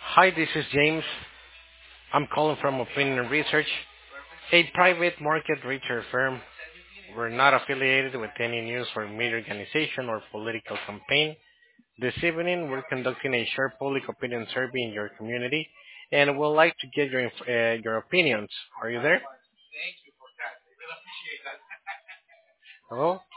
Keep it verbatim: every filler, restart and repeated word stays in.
Hi, this is James. I'm calling from Opinion Research, a private market research firm. We're not affiliated with any news or media organization or political campaign. This evening, we're conducting a short public opinion survey in your community, and we'd like to get your inf- uh, your opinions. Are you there? Hello?